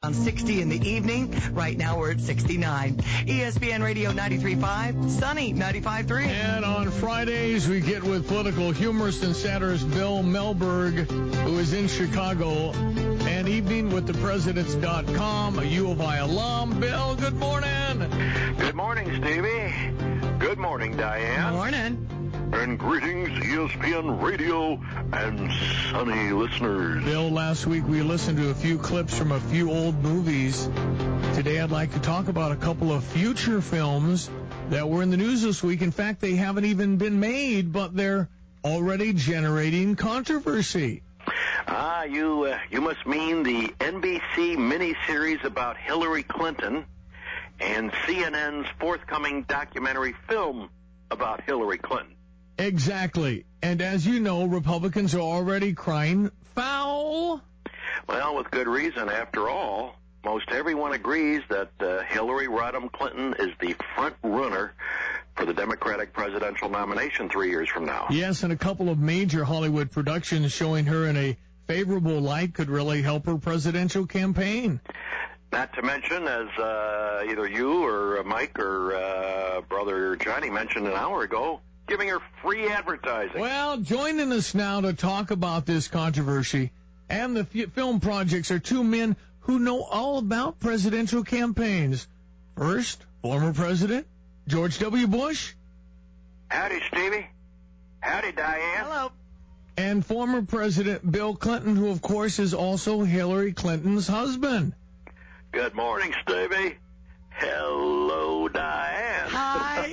On 60 in the evening. Right now we're at 69. ESPN Radio 93.5, Sunny 95.3. And on Fridays, we get with political humorist and satirist Bill Melberg, who is in Chicago. And evening with thepresidents.com, a U of I alum. Bill, good morning. Good morning, Stevie. Good morning, Diane. Morning. And greetings, ESPN Radio and Sunny listeners. Bill, last week we listened to a few clips from a few old movies. Today I'd like to talk about a couple of future films that were in the news this week. In fact, they haven't even been made, but they're already generating controversy. You must mean the NBC miniseries about Hillary Clinton and CNN's forthcoming documentary film about Hillary Clinton. Exactly. And as you know, Republicans are already crying foul. Well, with good reason. After all, most everyone agrees that Hillary Rodham Clinton is the front runner for the Democratic presidential nomination 3 years from now. Yes, and a couple of major Hollywood productions showing her in a favorable light could really help her presidential campaign. Not to mention, as either you or Mike or Brother Johnny mentioned an hour ago, giving her free advertising. Well, joining us now to talk about this controversy and the film projects are two men who know all about presidential campaigns. First, former President George W. Bush. Howdy, Stevie. Howdy, Diane. Hello. And former President Bill Clinton, who, of course, is also Hillary Clinton's husband. Good morning, Stevie. Hello, Diane. Hi.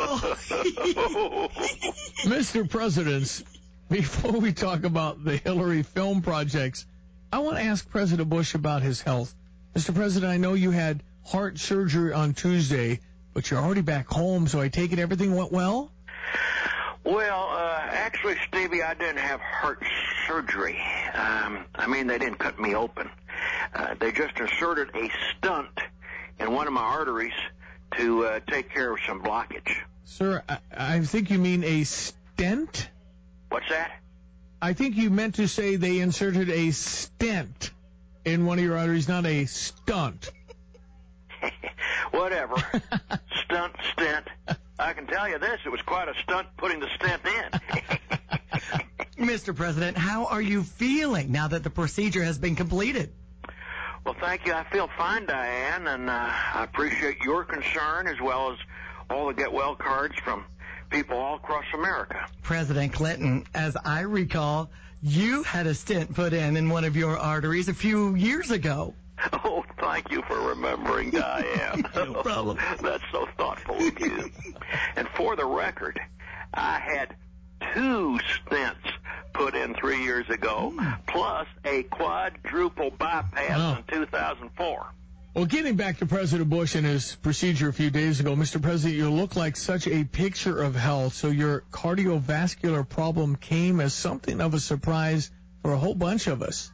Mr. Presidents, before we talk about the Hillary film projects, I want to ask President Bush about his health. Mr. President, I know you had heart surgery on Tuesday, but you're already back home, so I take it everything went well? Well, actually, Stevie, I didn't have heart surgery. They didn't cut me open. They just inserted a stunt in one of my arteries to take care of some blockage. Sir, I think you mean a stent? What's that? I think you meant to say they inserted a stent in one of your arteries, not a stunt. Whatever. Stunt, stent. I can tell you this, it was quite a stunt putting the stent in. Mr. President, how are you feeling now that the procedure has been completed? Well, thank you. I feel fine, Diane, and I appreciate your concern as well as all the get well cards from people all across America. President Clinton, as I recall, you had a stent put in one of your arteries a few years ago. Oh, thank you for remembering, Diane. No problem. That's so thoughtful of you. And for the record, I had 2 stents put in 3 years ago, plus a quadruple bypass in 2004. Well, getting back to President Bush and his procedure a few days ago, Mr. President, you look like such a picture of health, so your cardiovascular problem came as something of a surprise for a whole bunch of us.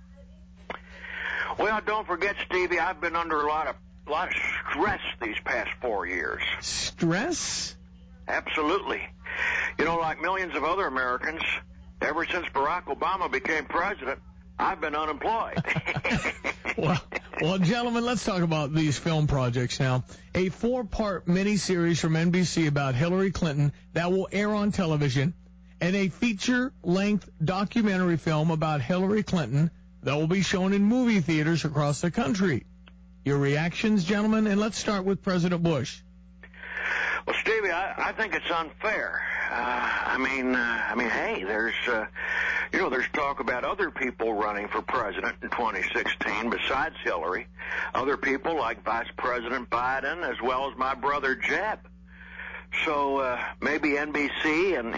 Well, don't forget, Stevie, I've been under a lot of stress these past 4 years. Stress? Absolutely. You know, like millions of other Americans, ever since Barack Obama became president, I've been unemployed. Well, gentlemen, let's talk about these film projects now. A 4-part miniseries from NBC about Hillary Clinton that will air on television, and a feature-length documentary film about Hillary Clinton that will be shown in movie theaters across the country. Your reactions, gentlemen, and let's start with President Bush. Well, Stevie, I think it's unfair. Hey, there's talk about other people running for president in 2016 besides Hillary. Other people like Vice President Biden as well as my brother Jeb. So maybe NBC and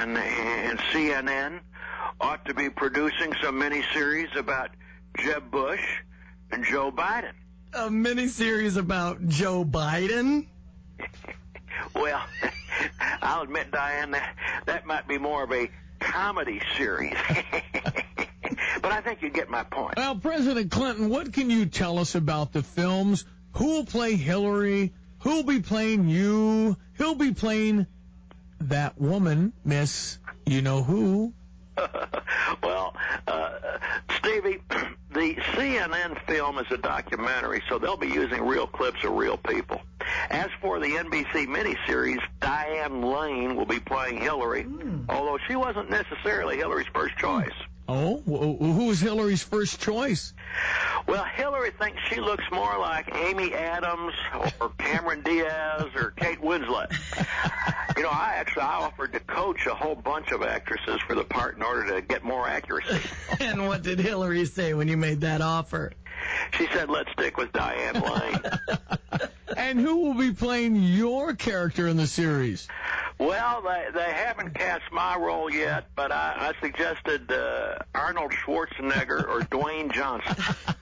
CNN ought to be producing some miniseries about Jeb Bush and Joe Biden. A miniseries about Joe Biden? Well, I'll admit, Diane, that might be more of a comedy series. But I think you get my point. Well, President Clinton, what can you tell us about the films? Who will play Hillary? Who'll be playing you? Who'll be playing that woman, Miss You-Know-Who? Well, Stevie, the the CNN film is a documentary, so they'll be using real clips of real people. As for the NBC miniseries, Diane Lane will be playing Hillary, although she wasn't necessarily Hillary's first choice. Oh, who was Hillary's first choice? Well, Hillary thinks she looks more like Amy Adams or Cameron Diaz or Kate Winslet. You know, I offered to coach a whole bunch of actresses for the part in order to get more accuracy. And what did Hillary say when you made that offer? She said, let's stick with Diane Lane. And who will be playing your character in the series? Well, they haven't cast my role yet, but I suggested Arnold Schwarzenegger or Dwayne Johnson.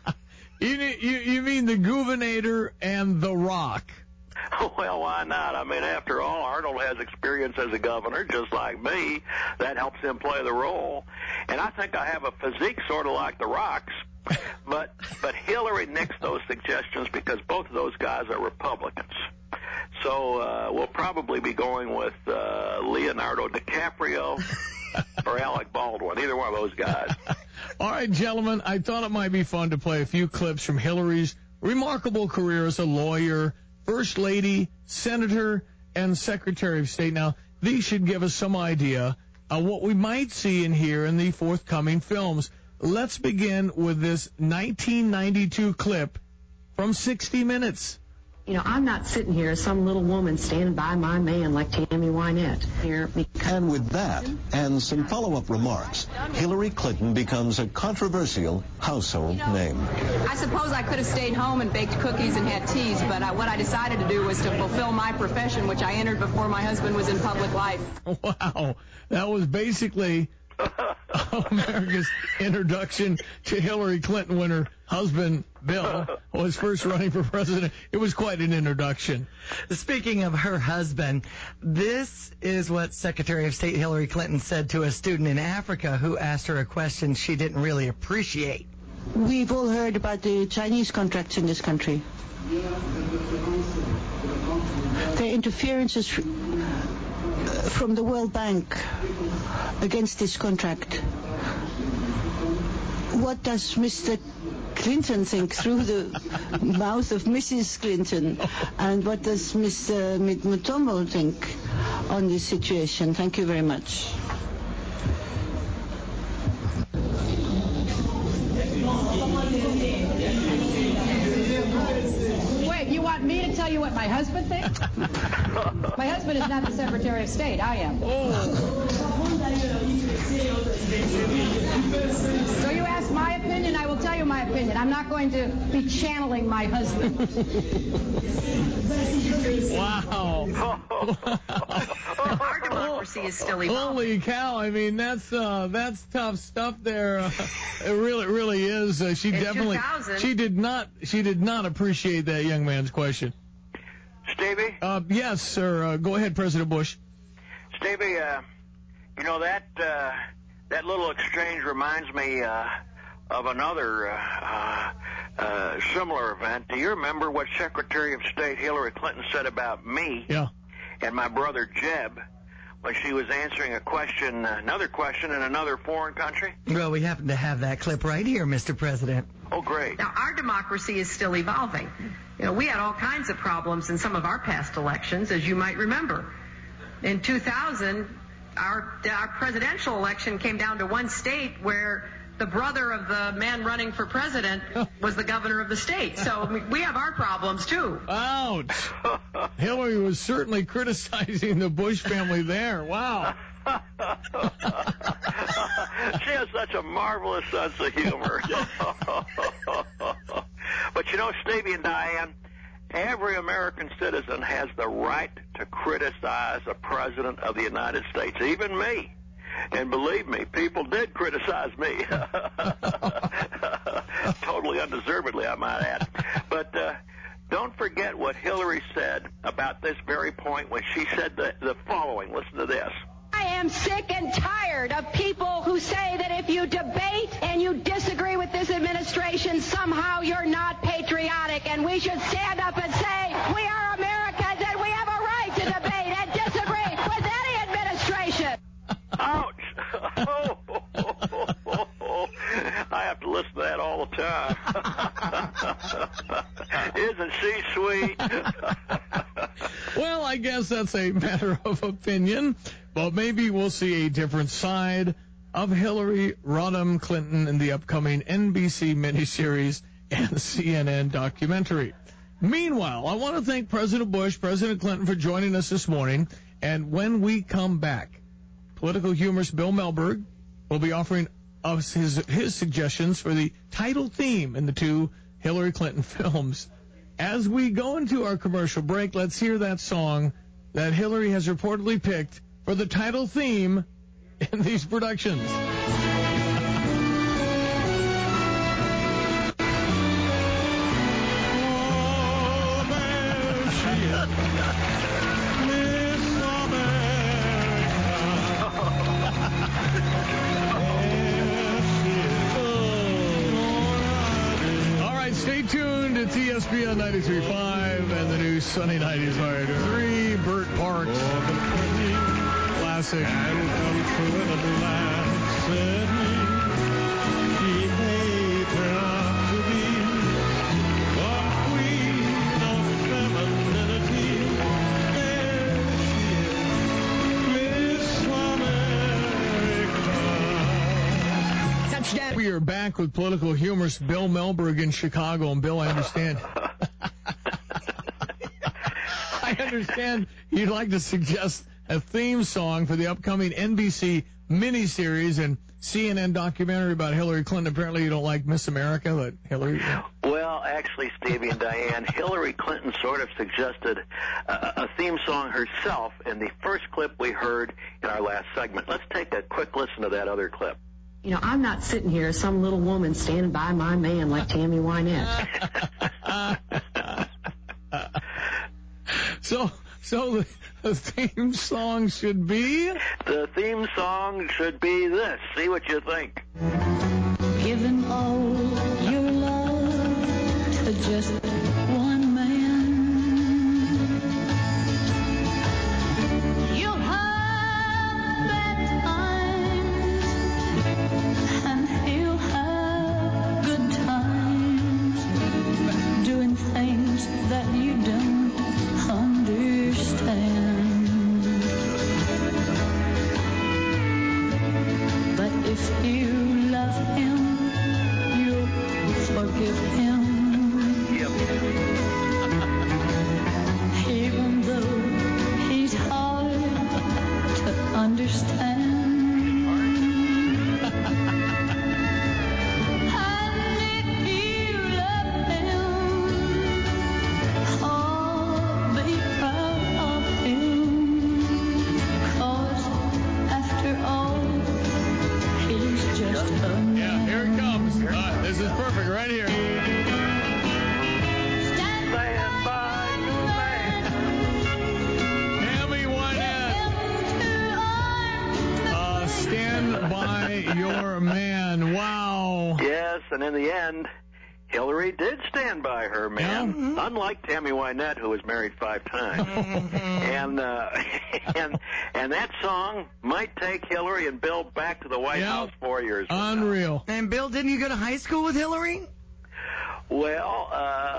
You mean the Governator and The Rock? Well, why not? I mean, after all, Arnold has experience as a governor, just like me. That helps him play the role. And I think I have a physique sort of like The Rock's. But Hillary nixed those suggestions because both of those guys are Republicans. So we'll probably be going with Leonardo DiCaprio or Alec Baldwin, either one of those guys. All right, gentlemen, I thought it might be fun to play a few clips from Hillary's remarkable career as a lawyer, First Lady, Senator, and Secretary of State. Now, these should give us some idea of what we might see and hear in the forthcoming films. Let's begin with this 1992 clip from 60 Minutes. You know, I'm not sitting here as some little woman standing by my man like Tammy Wynette. And with that, and some follow-up remarks, Hillary Clinton becomes a controversial household name. I suppose I could have stayed home and baked cookies and had teas, but what I decided to do was to fulfill my profession, which I entered before my husband was in public life. Wow, that was basically America's introduction to Hillary Clinton when her husband, Bill, was first running for president. It was quite an introduction. Speaking of her husband, this is what Secretary of State Hillary Clinton said to a student in Africa who asked her a question she didn't really appreciate. We've all heard about the Chinese contracts in this country. Their interferences from the World Bank against this contract. What does Mr. Clinton think through the mouth of Mrs. Clinton? And what does Mr. Mutombo think on this situation? Thank you very much. Wait, you want me to tell you what my husband thinks? My husband is not the Secretary of State. I am. So you ask my opinion, I will tell you my opinion. I'm not going to be channeling my husband. Wow. Our democracy is still evolving. Holy cow. I mean, that's tough stuff there. It really is. She In definitely, 2000. she did not appreciate that young man's question. Stevie? Yes, sir. Go ahead, President Bush. Stevie, you know, that little exchange reminds me of another similar event. Do you remember what Secretary of State Hillary Clinton said about me and my brother Jeb when she was answering another question in another foreign country? Well, we happen to have that clip right here, Mr. President. Oh, great. Now, our democracy is still evolving. You know, we had all kinds of problems in some of our past elections, as you might remember. In 2000, our presidential election came down to one state where the brother of the man running for president was the governor of the state. So we have our problems, too. Ouch. Hillary was certainly criticizing the Bush family there. Wow. She has such a marvelous sense of humor. But you know, Stevie and Diane, every American citizen has the right to criticize a president of the United States, even me. And believe me, people did criticize me. Totally undeservedly, I might add. But don't forget what Hillary said about this very point when she said the following. Listen to this. I am sick and tired of people who say that if you debate and you disagree with this administration, somehow you're not patriotic. And we should stand up and say, we are Americans and we have a right to debate and disagree with any administration. Ouch. I have to listen to that all the time. Isn't she sweet? Well, I guess that's a matter of opinion, but maybe we'll see a different side of Hillary Rodham Clinton in the upcoming NBC miniseries and CNN documentary. Meanwhile, I want to thank President Bush, President Clinton for joining us this morning. And when we come back, political humorist Bill Melberg will be offering us his suggestions for the title theme in the two Hillary Clinton films. As we go into our commercial break, let's hear that song that Hillary has reportedly picked for the title theme in these productions. Stay tuned to TSPN 93.5 and the new Sunny 90s Hard 3, Burt Parks, classic. And come true at last, said me, she hates her up to be the queen of femininity. There she is, Miss America. Touchdown. We are back with political humorist Bill Melberg in Chicago. And Bill, I understand. I understand you'd like to suggest a theme song for the upcoming NBC miniseries and CNN documentary about Hillary Clinton. Apparently you don't like Miss America, but Hillary... Well, actually, Stevie and Diane, Hillary Clinton sort of suggested a theme song herself in the first clip we heard in our last segment. Let's take a quick listen to that other clip. You know, I'm not sitting here as some little woman standing by my man like Tammy Wynette. So the theme song should be? The theme song should be this. See what you think. Given all your love to just one man, you'll have bad times and he'll have good times, doing things that you don't understand. But if you love him, you'll forgive him. Even though he's hard to understand. And if you love him, be proud of him, 'cause after all, he's just a man. Yeah, here it comes. This is perfect right here. Stand by your man. Tammy Wynette. Stand by your man. Wow. Yes, and in the end, Hillary did stand by her man, unlike Tammy Wynette, who was married 5 times. And that song might take Hillary and Bill back to the White House 4 years from now. Unreal. And Bill, didn't you go to high school with Hillary? Well,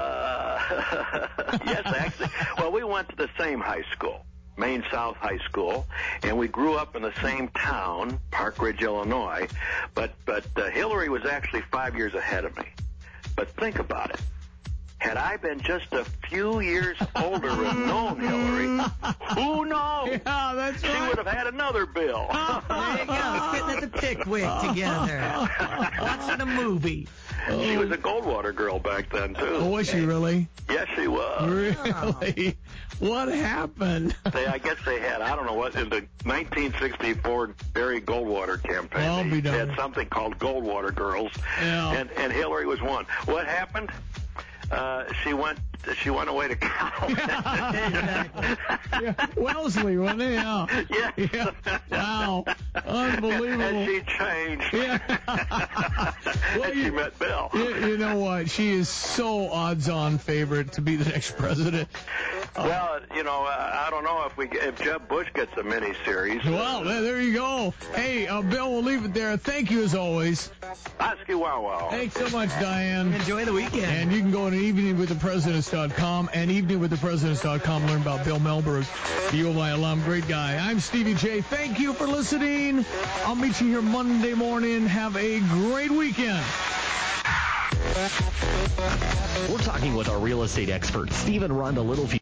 yes, actually. Well, we went to the same high school, Maine South High School, and we grew up in the same town, Park Ridge, Illinois. But Hillary was actually 5 years ahead of me. But think about it. Had I been just a few years older and known Hillary, who knows? Yeah, that's right. She would have had another Bill. There you go, sitting at the Pickwick together, watching a movie. She was a Goldwater girl back then, too. Oh, was she really? Yes, she was. Really? What happened? I guess they had, I don't know what, in the 1964 Barry Goldwater campaign, Well, they had something called Goldwater Girls, and Hillary was one. What happened? She went away to college. Yeah, Wellesley, wasn't it? Yeah. Yes. Wow. Unbelievable. And she changed. Yeah. And she met Bill. You know what? She is so odds-on favorite to be the next president. Well, I don't know if Jeb Bush gets a mini-series. Well, there you go. Hey, Bill, we'll leave it there. Thank you as always. Husky wow wow. Thanks so much, Diane. Enjoy the weekend. And you can go to eveningwiththepresidents.com and eveningwiththepresidents.com learn about Bill Melberg, the U of I alum. Great guy. I'm Stevie J. Thank you for listening. I'll meet you here Monday morning. Have a great weekend. We're talking with our real estate expert, Stephen Ronda Littlefield.